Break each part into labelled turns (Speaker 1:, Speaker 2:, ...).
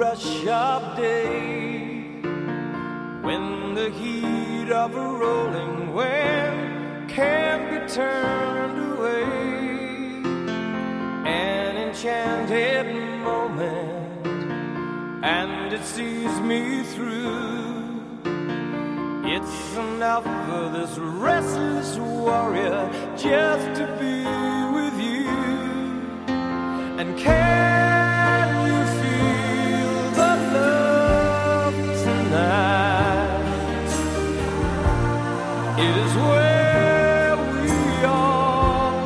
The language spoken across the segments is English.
Speaker 1: rush of day, when the heat of a rolling wind can't be turned away, an enchanted moment, and it sees me through. It's enough for this restless warrior just to be with you. And can you feel the love tonight? It is where we are.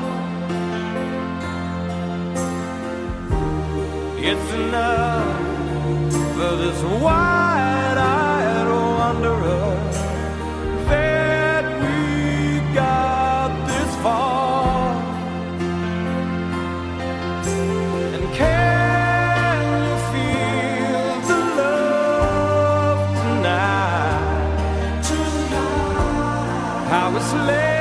Speaker 1: It's enough for this wide-eyed wanderer that we got this far. And can you feel the love tonight? How it's laid